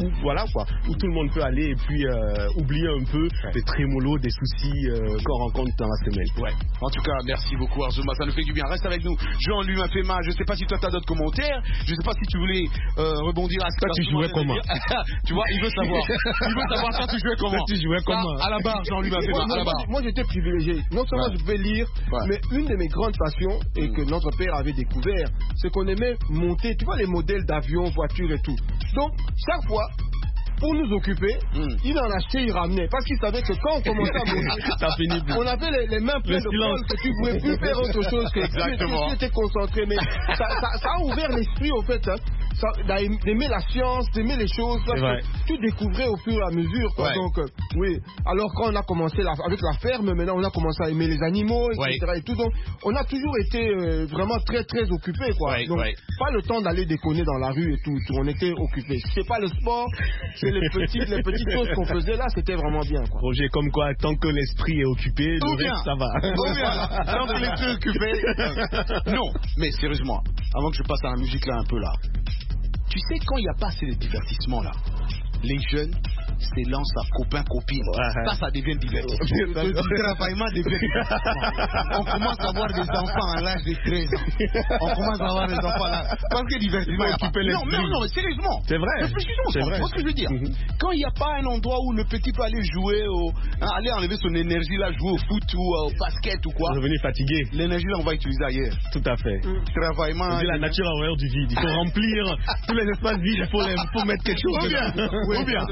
où tout le monde peut aller et puis oublier un peu les trémolos, des soucis qu'on rencontre dans la semaine. En tout cas, merci beaucoup Azuma, ça nous fait du bien. Reste avec nous. Jean-Louis Mafema, je ne sais pas si toi tu as d'autres commentaires, je ne sais pas si tu voulais rebondir à ce que tu jouais comment. Tu vois, il veut savoir toi tu jouais comment. Tu jouais comment. À la barre, Jean-Louis Mafema, à la barre. Moi j'étais privilégié. Non seulement je pouvais lire, mais une de mes grandes passions et que notre père avait découvert, c'est qu'on aimait monter, tu vois, les modèles d'avions, voitures et tout. Donc chaque fois, pour nous occuper, il en achetait, il ramenait. Parce qu'il savait que quand on commençait à monter, on avait les mains pleines de colle, que tu ne pouvais plus faire autre chose que tu étais concentré. Mais ça a ouvert l'esprit, au fait, d'aimer la science, d'aimer les choses. Parce que tu découvrais au fur et à mesure. Donc, alors quand on a commencé avec la ferme, maintenant on a commencé à aimer les animaux, etc. Et tout. Donc, on a toujours été vraiment très, très occupés. Donc, pas le temps d'aller déconner dans la rue et tout. On était occupés. C'est pas le sport, les petites choses qu'on faisait là, c'était vraiment bien. Roger, comme quoi, tant que l'esprit est occupé, le reste, ça va. Tant que l'esprit est occupé. Non, mais sérieusement, avant que je passe à la musique là un peu là, tu sais quand il n'y a pas assez de divertissement là, les jeunes s'élancent à copains-copines. Ça devient divertissement. Le travaillement devient divertissement. On commence à avoir des enfants à l'âge de 13 ans. On commence à avoir des enfants là. Parce que divertissement. Non, mais sérieusement. C'est vrai. Tu vois ce que je veux dire. Quand il n'y a pas un endroit où le petit peut aller jouer, aller enlever son énergie là, jouer au foot ou au basket ou quoi. Revenir fatigué. L'énergie là, on va utiliser ailleurs. Tout à fait. Travaillement. On dit la nature a horreur du vide. Il faut remplir tous les espaces vides. Il faut mettre quelque chose. Ou bien.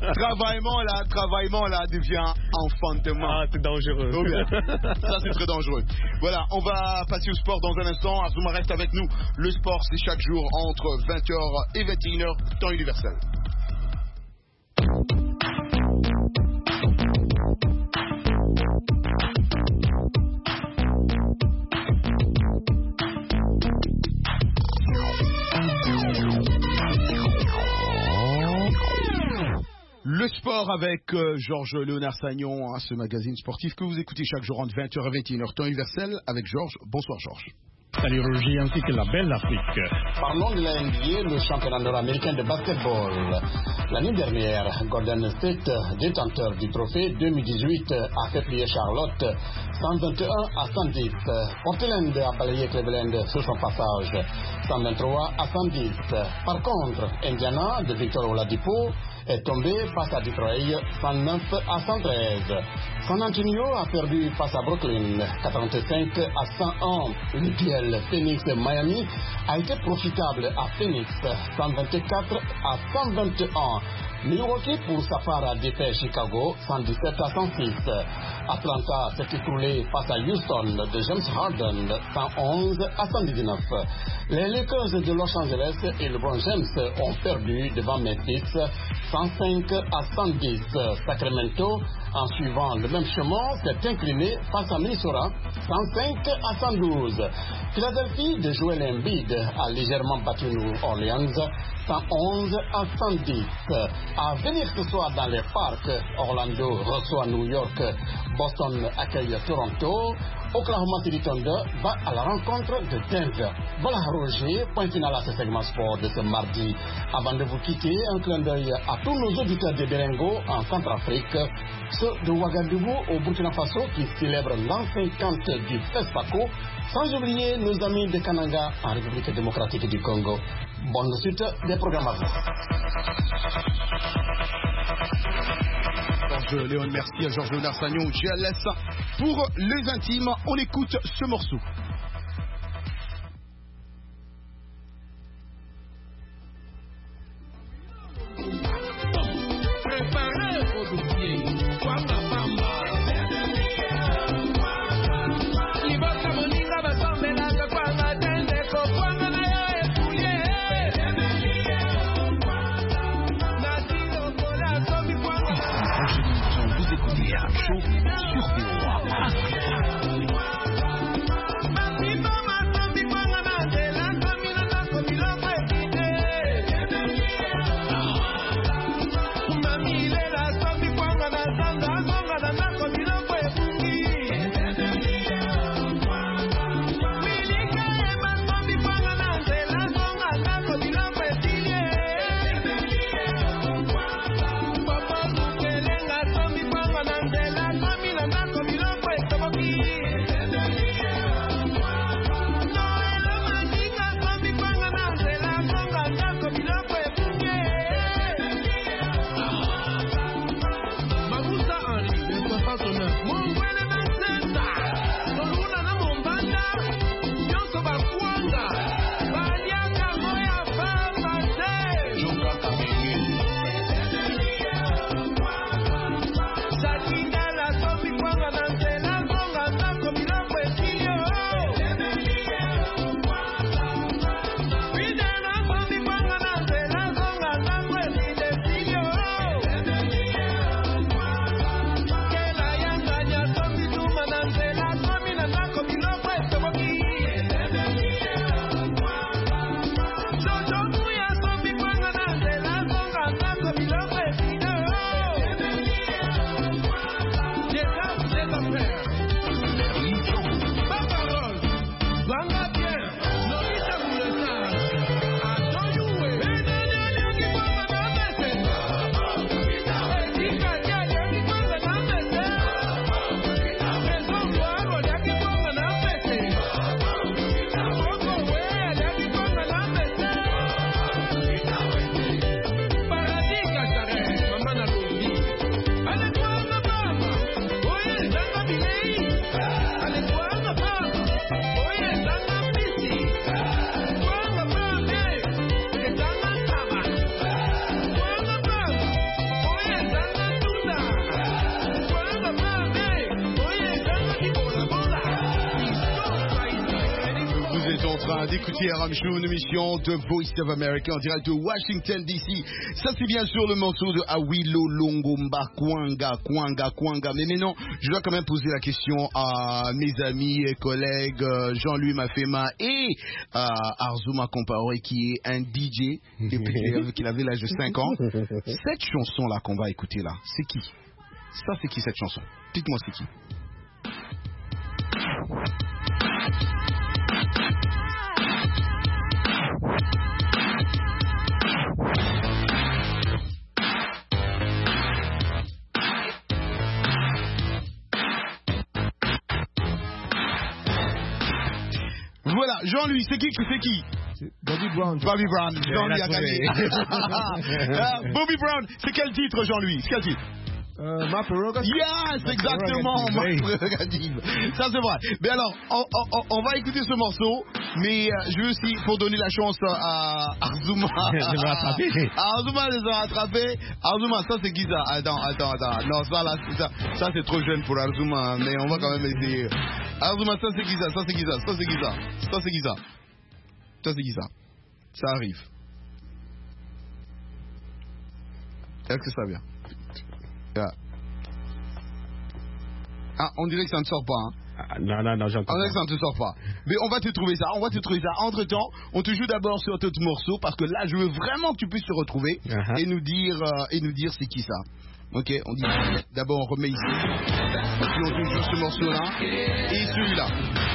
Travaillement là devient enfantement. C'est dangereux. Ça c'est très dangereux. Voilà, on va passer au sport dans un instant. Azuma reste avec nous. Le sport c'est chaque jour entre 20h et 21h, temps universel. Le sport avec Georges Léonard Sagnon, ce magazine sportif que vous écoutez chaque jour entre 20h et 21h, temps universel avec Georges. Bonsoir Georges. Salut Roger, ainsi que la belle Afrique. Parlons de la NBA, le championnat nord-américain de basketball. L'année dernière, Golden State, détenteur du trophée 2018, a fait plier Charlotte 121 à 110. Portland a balayé Cleveland sur son passage 123 à 110. Par contre, Indiana de Victor Oladipo est tombé face à Detroit 109 à 113. San Antonio a perdu face à Brooklyn 85 à 101. Le duel Phoenix-Miami a été profitable à Phoenix 124 à 121. Milwaukee, pour sa part, a défait Chicago 117 à 106. Atlanta s'est écroulé face à Houston de James Harden 111 à 119. Les Lakers de Los Angeles et LeBron James ont perdu devant Memphis 105 à 110. Sacramento, en suivant le même chemin, s'est incliné face à Minnesota 105 à 112. Philadelphie de Joel Embiid a légèrement battu New Orleans 111 à 110. À venir ce soir dans les parcs, Orlando reçoit New York, Boston accueille Toronto, Oklahoma City Thunder va à la rencontre de Denver. Voilà Roger, point final à ce segment sport de ce mardi. Avant de vous quitter, un clin d'œil à tous nos auditeurs de Berengo en Centrafrique, ceux de Ouagadougou au Burkina Faso qui célèbrent l'an 50 du FESPACO, sans oublier nos amis de Kananga en République démocratique du Congo. Bonne suite des programmes à vous. Georges Léon, merci à Georges Léonard Sagnon, GLS. Pour les intimes, on écoute ce morceau. Mami, le la zombie, train d'écouter RM Show, une émission de Voice of America en direct de Washington DC. Ça c'est bien sûr le morceau de Awilo Longomba Kwanga. Mais maintenant, je dois quand même poser la question à mes amis et collègues Jean-Louis Mafema et Arzuma Compaoré qui est un DJ depuis qu'il avait l'âge de 5 ans. Cette chanson là qu'on va écouter là, c'est qui? Ça c'est qui cette chanson? Dites-moi c'est qui? Voilà, Jean-Louis, c'est qui? Bobby Brown. Jean-Louis a gagné. Bobby Brown, c'est quel titre, Jean-Louis? C'est quel titre? Ma Prerogative. Yes, exactement, Ma Prerogative. Ça c'est vrai. Mais alors, on va écouter ce morceau, mais je veux aussi, pour donner la chance à Arzuma. Arzuma les a rattrapés. Arzuma, ça c'est qui ça? Attends. Non, ça c'est trop jeune pour Arzuma, mais on va quand même essayer. Arzuma, ça c'est qui ça? Ça arrive. Est-ce que ça vient? Ah, on dirait que ça ne sort pas. Hein. Non, j'entends. On dirait que ça ne te sort pas. Mais on va te trouver ça. Entre-temps, on te joue d'abord sur tout morceau parce que là, je veux vraiment que tu puisses te retrouver et nous dire c'est qui ça. Ok, on dit d'abord on remet ici. Et puis on te joue ce morceau-là et celui-là.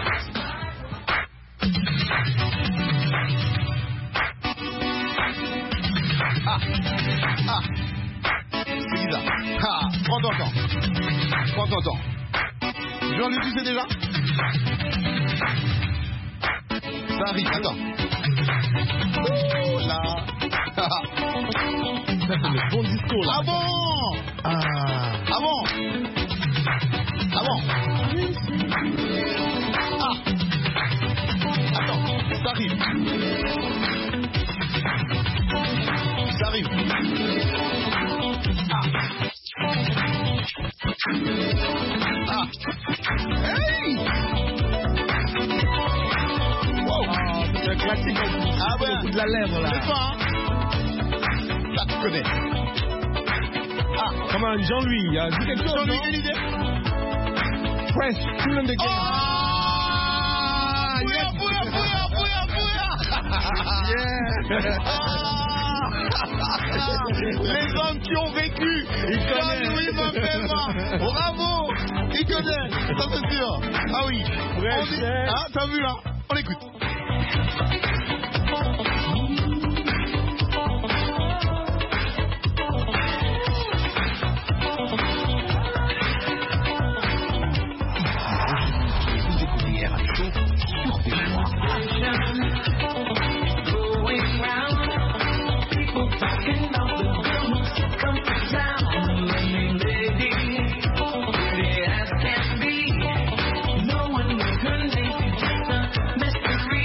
C'est qui ça? Prends ton temps. Jean-Louis, tu sais déjà? Ça arrive, attends. Oh là. Ça c'est le bon discours là. Ah bon? Attends, ça arrive. Hey! Wow! C'est un classique au bout de la lèvre là. C'est ça, hein? Ça tu connais. Comment Jean-Louis, il a dit quelque chose? Jean-Louis, quelle idée? Fresh, tout le monde de game. Les hommes qui ont vécu, ils connaissent. Bravo, ils connaissent, ça c'est sûr. Ah oui. T'as vu là? On écoute. Mystery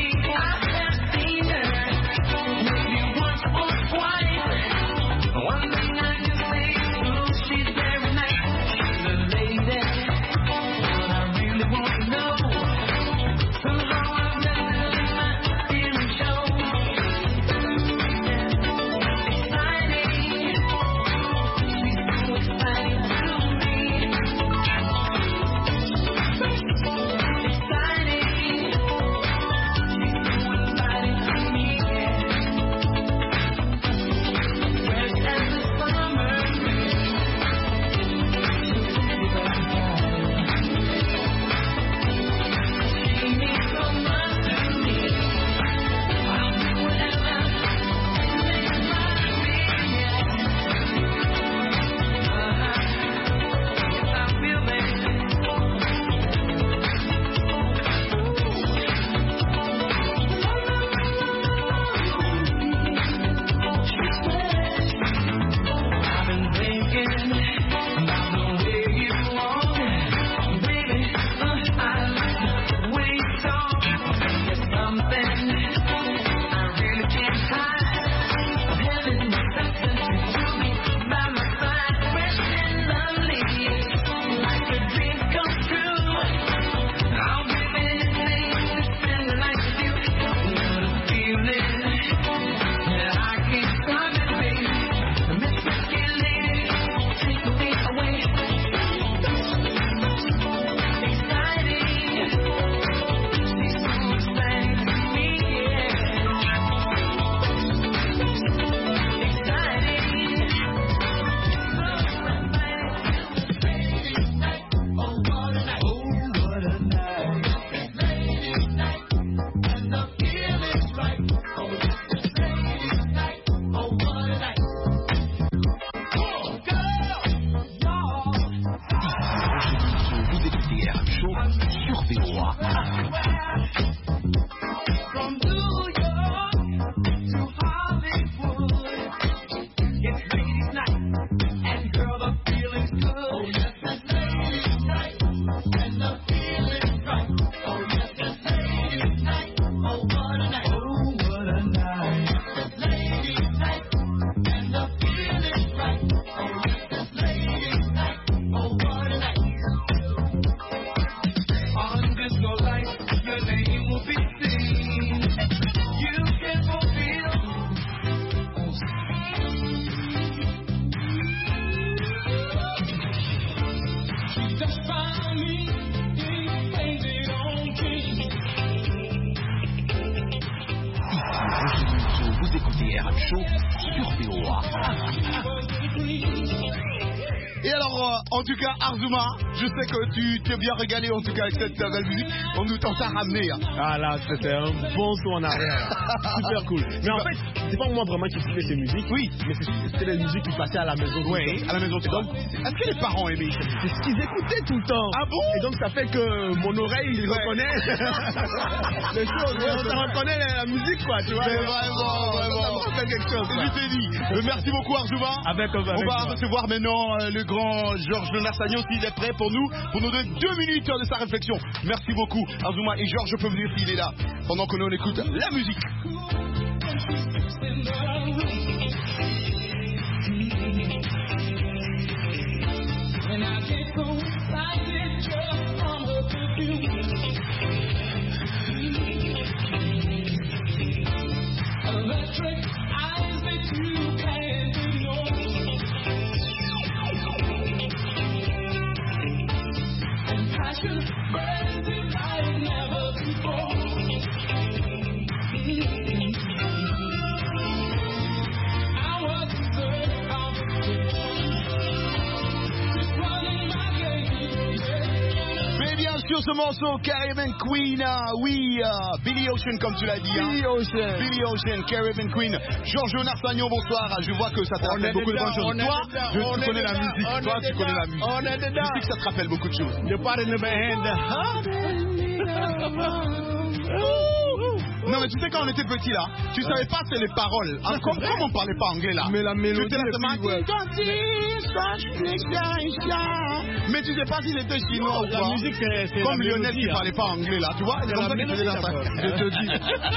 Vous écoutez RM Show sur VOA. Et alors, en tout cas, Arzuma, je sais que tu t'es bien régalé en tout cas avec cette belle musique. On nous t'en a ramené. Hein. Ah là, c'était un bon son en arrière. Super cool. Mais en fait, c'est pas moi vraiment qui faisais ces musiques. Oui. Mais c'était les musiques qui passaient à la maison. Oui, à la maison. Donc, est-ce que les parents aimaient ça? C'est ce qu'ils écoutaient tout le temps. Ah bon? Et donc, ça fait que mon oreille, il reconnaît les choses. Ça reconnaît la musique, quoi, tu vois. C'est vraiment. Ça fait quelque chose. Je t'ai dit. Merci beaucoup, Arzuma. On va recevoir maintenant le grand Georges Leonard-Sagnon s'il est prêt pour nous donner 2 minutes de sa réflexion. Merci beaucoup, Arzuma. Et Georges, je peux venir s'il est là pendant que nous on écoute la musique. Sur ce morceau, Caribbean Queen, oui, Billy Ocean comme tu l'as dit. Billy Ocean, Caribbean Queen. Georges Leonard-Sagnon, bonsoir. Je vois que ça te rappelle beaucoup de bonnes choses. Toi, tu connais la musique. Toi, tu connais la musique. Je sais que ça te rappelle beaucoup de choses. Non mais tu sais quand on était petit là, tu savais pas c'est les paroles. Comme on parlait pas anglais là. Mais la mélodie mais tu sais pas s'il était chinois ou la quoi. musique c'est comme Lionel qui parlait pas anglais là, tu vois. C'est comme ça qu'il faisait dans sa... Je te dis.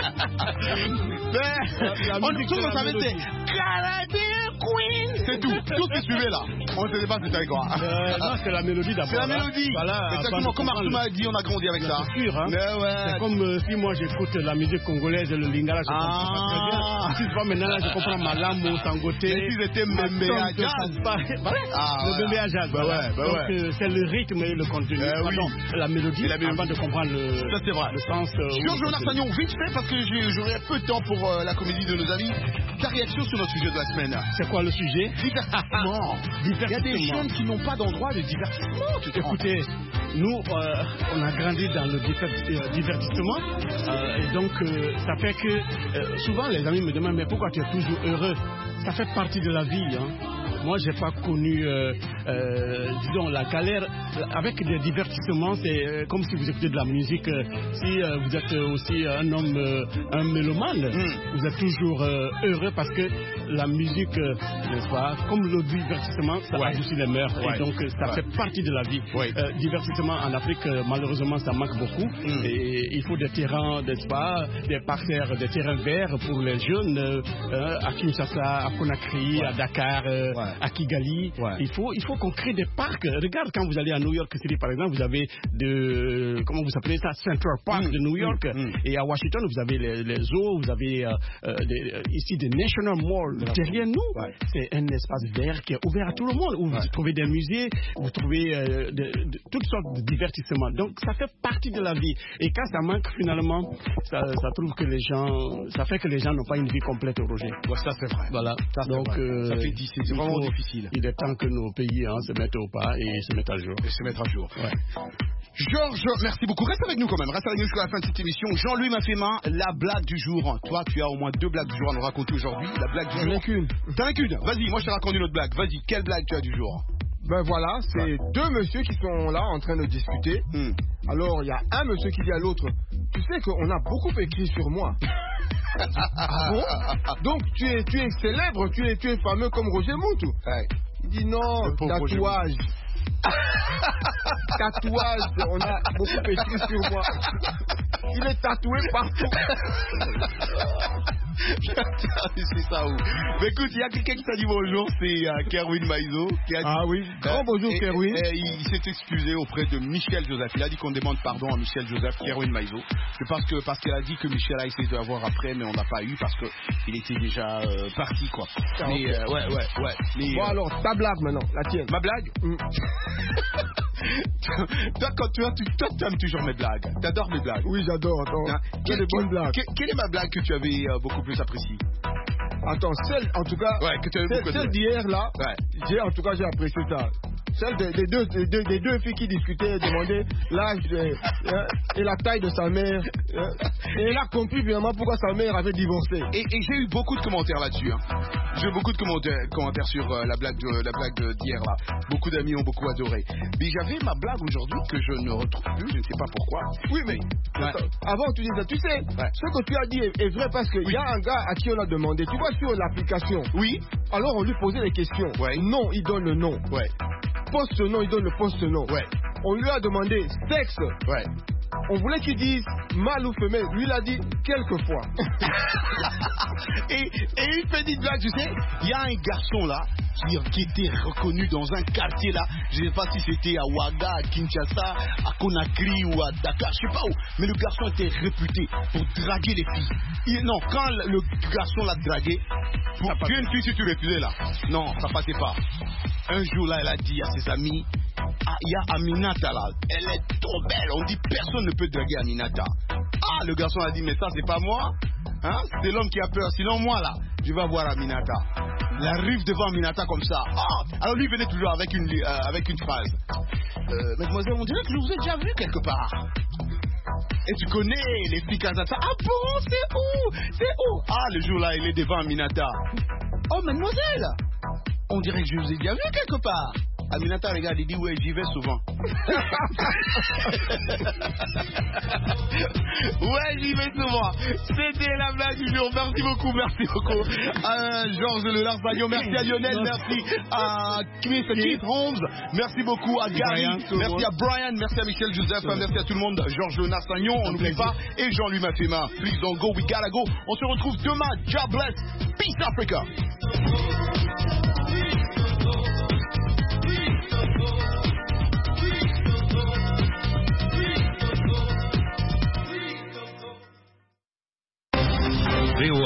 On savait c'est Caribbean Queen. C'est tout. Tout ce que tu suivais là. On ne savait pas c'était quoi. Non, c'est la mélodie d'abord. C'est la mélodie. Voilà. Exactement comme Arzuma a dit, on a grandi avec ça. C'est sûr, hein. C'est comme si moi j'écoute la musique congolaise, le lingala, je comprends très bien. Si tu vois maintenant là, je comprends Malambo, Sangoté. Mais si c'était Mbembe à jazz. Le Mbembe à jazz. Donc c'est le rythme et le contenu. Pardon, la mélodie avant de comprendre le sens. Georges Leonard-Sagnon, vite fait parce que j'aurai peu de temps pour la comédie de nos amis. Ta réaction sur notre sujet de la semaine. C'est quoi le sujet? Divertissement. Il y a des jeunes qui n'ont pas d'endroit de divertissement. Écoutez, nous, on a grandi dans le divertissement. Et donc, ça fait que souvent les amis me demandent mais pourquoi tu es toujours heureux? Ça fait partie de la vie. Hein. Moi, j'ai pas connu, disons, la galère. Avec des divertissements, c'est comme si vous écoutez de la musique. Si vous êtes aussi un homme, un mélomane, vous êtes toujours heureux parce que la musique, n'est-ce pas, comme le divertissement, ça adoucit les mœurs. Et donc, ça fait partie de la vie. Divertissement en Afrique, malheureusement, ça manque beaucoup. Et il faut des terrains, n'est-ce pas, des parterres, des terrains verts pour les jeunes à Kinshasa, à Conakry, à Dakar. À Kigali, il faut qu'on crée des parcs. Regarde quand vous allez à New York City par exemple, vous avez comment vous appelez ça, Central Park de New York, et à Washington vous avez les zoos, vous avez ici des National Mall derrière nous. C'est un espace vert qui est ouvert à tout le monde où vous trouvez des musées, vous trouvez toutes sortes de divertissements. Donc ça fait partie de la vie. Et quand ça manque finalement, ça trouve que les gens, ça fait que les gens n'ont pas une vie complète, Roger. Ça c'est vrai. Voilà. Donc ça fait c'est vraiment difficile. Il est temps que nos pays se mettent au pas et se mettent à jour. Georges, merci beaucoup. Reste avec nous quand même. Reste avec nous jusqu'à la fin de cette émission. Jean-Louis Maffémin, la blague du jour. Toi, tu as au moins 2 blagues du jour à nous raconter aujourd'hui. La blague du jour. T'en as qu'une. Vas-y, moi je te raconte une autre blague. Vas-y, quelle blague tu as du jour? Ben voilà, c'est 2 messieurs qui sont là en train de discuter. Alors, il y a un monsieur qui dit à l'autre, tu sais qu'on a beaucoup écrit sur moi. Ah bon? Donc, tu es célèbre, tu es fameux comme Roger Moutou. Il dit non, tatouage. Tatouage, on a beaucoup écrit sur moi. Il est tatoué partout. C'est ça où. Mais écoute, il y a quelqu'un qui t'a dit bonjour, c'est Kerwin Maizo. Qui a dit, ah oui, grand bonjour Kerwin. Il s'est excusé auprès de Michel Joseph. Il a dit qu'on demande pardon à Michel Joseph, Kerwin Maizo. C'est parce qu'elle a dit que Michel a essayé de l'avoir après, mais on n'a pas eu parce qu'il était déjà parti quoi. Mais ouais. Mais, bon alors, ta blague maintenant, la tienne. Ma blague Toi, tu aimes toujours mes blagues. T'adores mes blagues. Oui, j'adore. Quelle bonne blague. Quelle est ma blague que tu avais beaucoup plus appréciée? Attends, celle, en tout cas, celle d'hier là, j'ai apprécié ça. Celle des deux filles qui discutaient, demandaient l'âge et la taille de sa mère. Et elle a compris finalement pourquoi sa mère avait divorcé. Et j'ai eu beaucoup de commentaires là-dessus. Hein. J'ai eu beaucoup de commentaires sur la blague d'hier là. Beaucoup d'amis ont beaucoup adoré. Mais j'avais ma blague aujourd'hui que je ne retrouve plus, je ne sais pas pourquoi. Oui, mais avant tu disais, tu sais, ce que tu as dit est vrai parce qu'il y a un gars à qui on a demandé, tu vois sur l'application. Oui. Alors on lui posait des questions. Non, il donne le nom. Poste-nom, il donne le poste-nom. On lui a demandé sexe. On voulait qu'il dise mâle ou femelle. Lui, il a dit quelquefois. et une petite blague, tu sais, il y a un garçon là qui était reconnu dans un quartier là. Je ne sais pas si c'était à Ouaga, à Kinshasa, à Conakry ou à Dakar, je ne sais pas où. Mais le garçon était réputé pour draguer les filles. Non, quand le garçon l'a dragué, pour une fille si tu refusais là, non, ça passait pas. Un jour là, elle a dit à ses amis, il y a Aminata là, elle est trop belle, on dit personne ne peut draguer Aminata. Ah, le garçon a dit, mais ça c'est pas moi, hein? C'est l'homme qui a peur, sinon moi là, je vais voir Aminata. Il arrive devant Aminata comme ça. Alors lui venait toujours avec une phrase. Mademoiselle, on dirait que je vous ai déjà vu quelque part. Et tu connais les filles Kazata. Ah bon, c'est où? Ah, le jour là, il est devant Aminata. Oh, mademoiselle, on dirait que je vous ai déjà vu quelque part. Aminata regarde, il dit ouais, j'y vais souvent. Ouais, j'y vais souvent. C'était la blague du jour. Merci beaucoup. Georges Le Larsagnon, merci à Lionel, merci à Keith Holmes, merci beaucoup à Gary, merci à Brian, merci à Michel Joseph, merci à tout le monde. Georges Le Larsagnon, on n'oublie pas, et Jean-Louis Mafema. Please don't go, we gotta go. On se retrouve demain. God bless. Peace Africa.